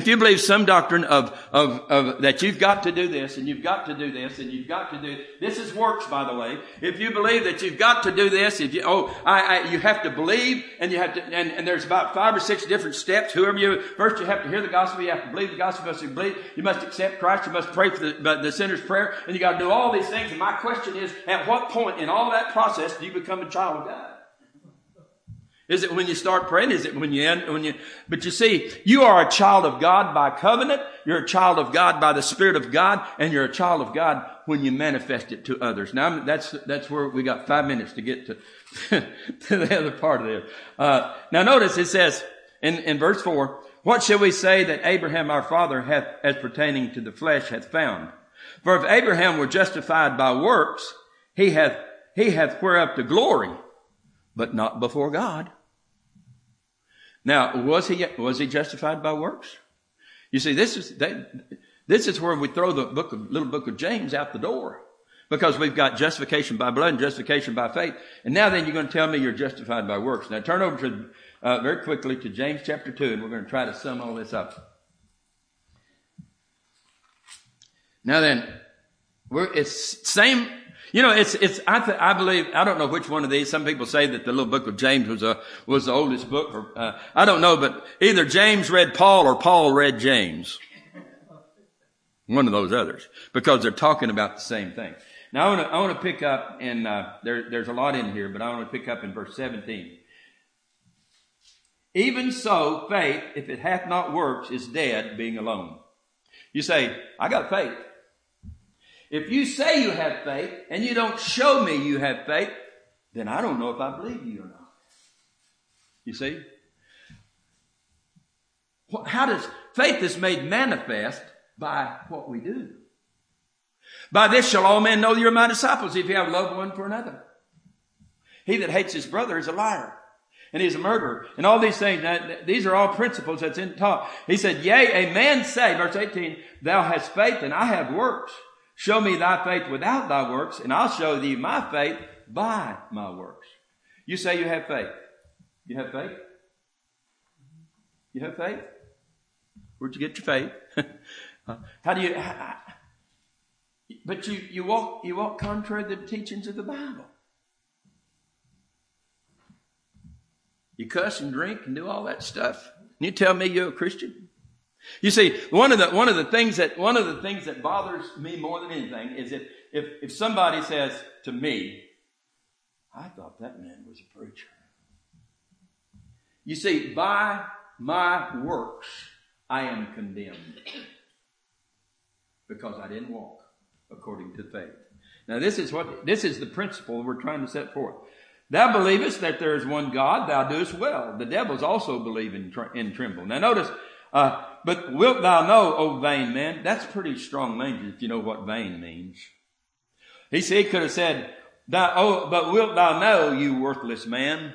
that you've got to do this and you've got to do this and you've got to do this is works, by the way. If you believe that you've got to do this, you have to believe and you have to, and there's about 5 or 6 different steps. First you have to hear the gospel, you have to believe the gospel, you must accept Christ, you must pray for the sinner's prayer, and you got to do all these things. And my question is, at what point in all that process do you become a child of God? Is it when you start praying? Is it when you end? But you see, you are a child of God by covenant. You're a child of God by the Spirit of God. And you're a child of God when you manifest it to others. Now, that's where we got 5 minutes to get to the other part of this. Now notice it says in verse 4, what shall we say that Abraham our father hath, as pertaining to the flesh, hath found? For if Abraham were justified by works, he hath whereof to glory, but not before God. Now, was he justified by works? You see, this is where we throw the little book of James out the door, because we've got justification by blood and justification by faith. And now then you're going to tell me you're justified by works. Now turn over to very quickly to James chapter 2, and we're going to try to sum all this up. Now then, it's same. You know, I believe, I don't know which one of these. Some people say that the little book of James was the oldest book, or, I don't know, but either James read Paul or Paul read James. One of those others, because they're talking about the same thing. Now I want to pick up in, there's a lot in here, but I want to pick up in verse 17. Even so, faith, if it hath not works, is dead, being alone. You say, I got faith. If you say you have faith and you don't show me you have faith, then I don't know if I believe you or not. You see? Faith is made manifest by what we do. By this shall all men know you're my disciples, if you have love one for another. He that hates his brother is a liar, and he is a murderer. And all these things, these are all principles that's in taught. He said, yea, a man say, verse 18, thou hast faith and I have works. Show me thy faith without thy works, and I'll show thee my faith by my works. You say you have faith. You have faith? You have faith? Where'd you get your faith? How do you? But you walk contrary to the teachings of the Bible. You cuss and drink and do all that stuff. And you tell me you're a Christian? You see, one of the things that bothers me more than anything is if somebody says to me, I thought that man was a preacher. You see, by my works I am condemned, because I didn't walk according to faith. Now this is the principle we're trying to set forth. Thou believest that there is one God, thou doest well. The devils also believe and tremble. Now notice, but wilt thou know, O vain man? That's pretty strong language if you know what vain means. He could have said, but wilt thou know, you worthless man,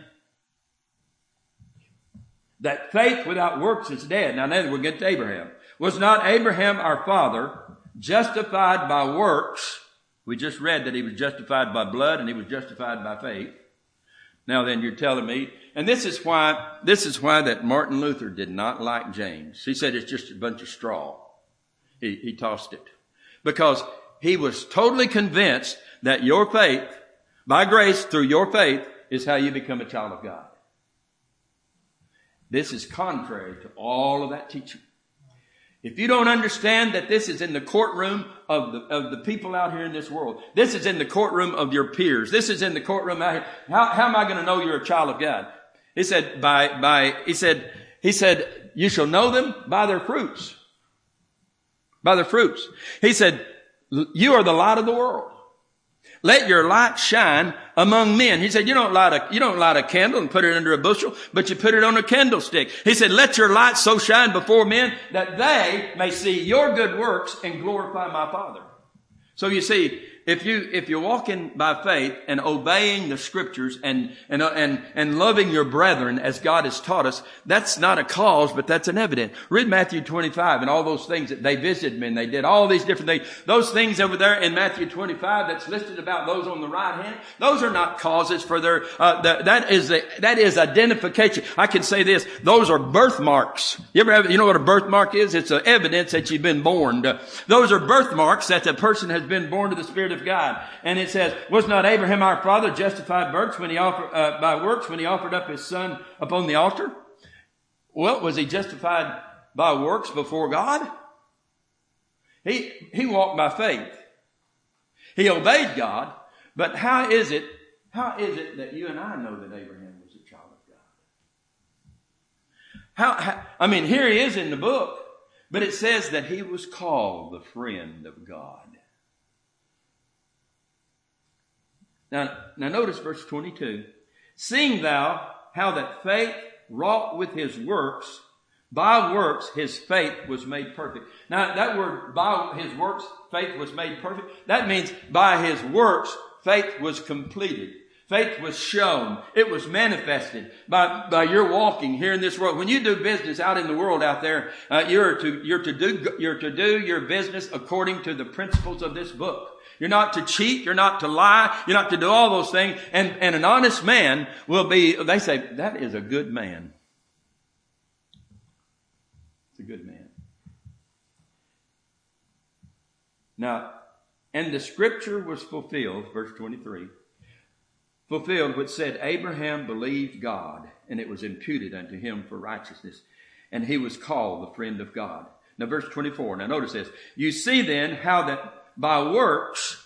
that faith without works is dead. Now then we'll get to Abraham. Was not Abraham our father justified by works? We just read that he was justified by blood and he was justified by faith. Now then you're telling me, and this is why that Martin Luther did not like James. He said it's just a bunch of straw. He tossed it. Because he was totally convinced that your faith, by grace through your faith, is how you become a child of God. This is contrary to all of that teaching. If you don't understand that this is in the courtroom of the people out here in this world, this is in the courtroom of your peers, this is in the courtroom out here, how am I going to know you're a child of God? He said, he said, you shall know them by their fruits. By their fruits. He said, you are the light of the world. Let your light shine among men. He said, you don't light a candle and put it under a bushel, but you put it on a candlestick. He said, let your light so shine before men that they may see your good works and glorify my Father. So you see, if you're walking by faith and obeying the scriptures and loving your brethren as God has taught us, that's not a cause, but that's an evidence. Read Matthew 25 and all those things that they visited me and they did all these different things. Those things over there in Matthew 25 that's listed about those on the right hand, those are not causes for their, that is identification. I can say this, those are birthmarks. You know what a birthmark is? It's an evidence that you've been born. Those are birthmarks that the person has been born to the Spirit of God. And it says, was not Abraham our father justified by works when he offered up his son upon the altar? Well, was he justified by works before God? He walked by faith. He obeyed God. But how is it that you and I know that Abraham was a child of God? Here he is in the book, but it says that he was called the friend of God. Now notice verse 22. Seeing thou how that faith wrought with his works, by works his faith was made perfect. Now that word, by his works, faith was made perfect, that means by his works, faith was completed. Faith was shown. It was manifested by your walking here in this world. When you do business out in the world out there, you're to do your business according to the principles of this book. You're not to cheat. You're not to lie. You're not to do all those things. And an honest man will be, they say, that is a good man. It's a good man. Now, and the scripture was fulfilled, verse 23, fulfilled which said, Abraham believed God, and it was imputed unto him for righteousness. And he was called the friend of God. Now, verse 24. Now, notice this. You see then how that by works,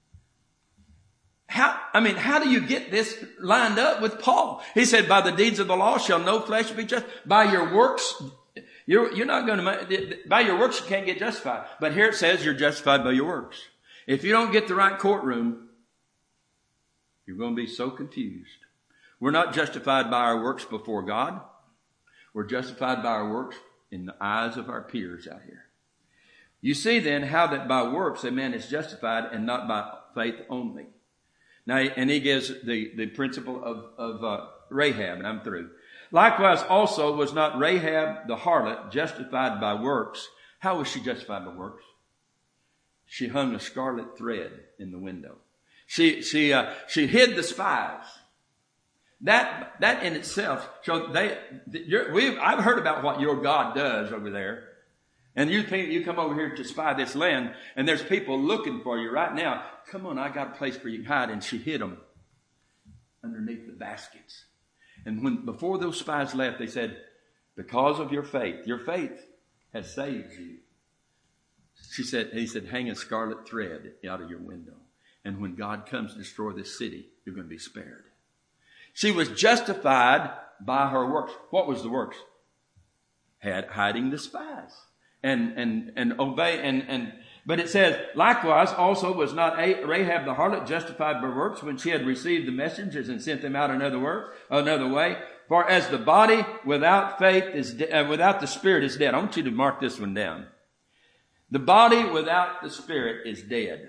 how do you get this lined up with Paul? He said, by the deeds of the law shall no flesh be just. By your works, you're not going to, by your works you can't get justified. But here it says you're justified by your works. If you don't get the right courtroom, you're going to be so confused. We're not justified by our works before God. We're justified by our works in the eyes of our peers out here. You see then how that by works a man is justified and not by faith only. Now, and he gives the principle of Rahab, and I'm through. Likewise also was not Rahab the harlot justified by works. How was she justified by works? She hung a scarlet thread in the window. She hid the spies. That in itself, so I've heard about what your God does over there. And you come over here to spy this land, and there's people looking for you right now. Come on, I got a place for you to hide. And she hid them underneath the baskets. And before those spies left, they said, because of your faith has saved you. He said, hang a scarlet thread out of your window. And when God comes to destroy this city, you're going to be spared. She was justified by her works. What was the works? Hiding the spies. And obey but it says, likewise also was not Rahab the harlot justified by works when she had received the messengers and sent them out another way. For as the body without faith is without the spirit is dead. I want you to mark this one down. The body without the spirit is dead.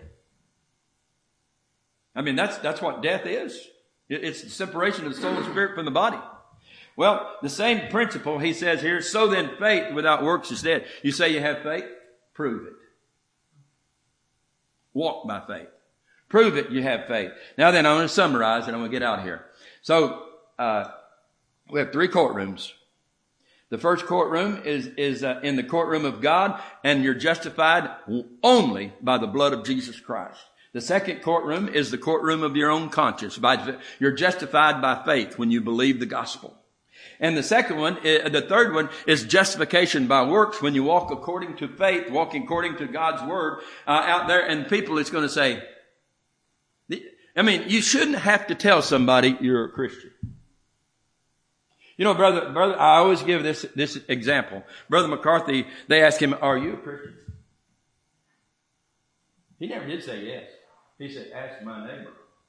That's what death is. It's the separation of the soul and spirit from the body. Well, the same principle he says here, so then faith without works is dead. You say you have faith? Prove it. Walk by faith. Prove it you have faith. Now then, I'm going to summarize and I'm going to get out of here. So, we have 3 courtrooms. The first courtroom is in the courtroom of God, and you're justified only by the blood of Jesus Christ. The second courtroom is the courtroom of your own conscience. You're justified by faith when you believe the gospel. And the third one is justification by works when you walk according to faith, walking according to God's word out there. And people, it's going to say, you shouldn't have to tell somebody you're a Christian. You know, brother, I always give this example. Brother McCarthy, they asked him, are you a Christian? He never did say yes. He said, ask my neighbor.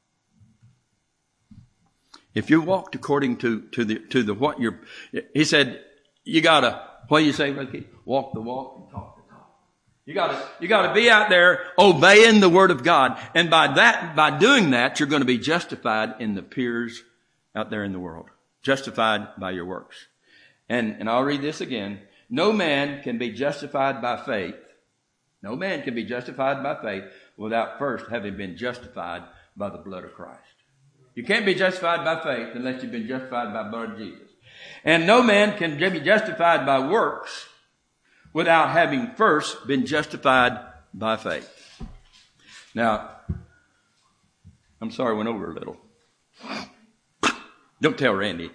If you walked according to what you're, he said, you gotta, what do you say, Brother Keith? Walk the walk and talk the talk. You gotta be out there obeying the word of God. And by doing that, you're going to be justified in the peers out there in the world. Justified by your works. And I'll read this again. No man can be justified by faith. No man can be justified by faith without first having been justified by the blood of Christ. You can't be justified by faith unless you've been justified by the blood of Jesus. And no man can be justified by works without having first been justified by faith. Now, I'm sorry I went over a little. Don't tell Randy.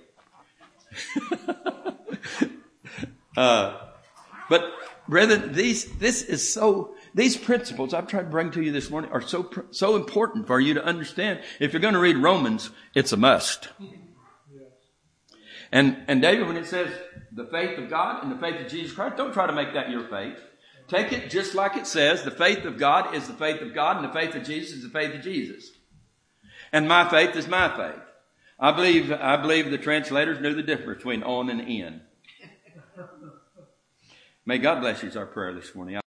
But brethren, these principles I've tried to bring to you this morning are so important for you to understand. If you're going to read Romans, it's a must. And David, when it says the faith of God and the faith of Jesus Christ, don't try to make that your faith. Take it just like it says. The faith of God is the faith of God, and the faith of Jesus is the faith of Jesus. And my faith is my faith. I believe the translators knew the difference between on and in. May God bless you is our prayer this morning.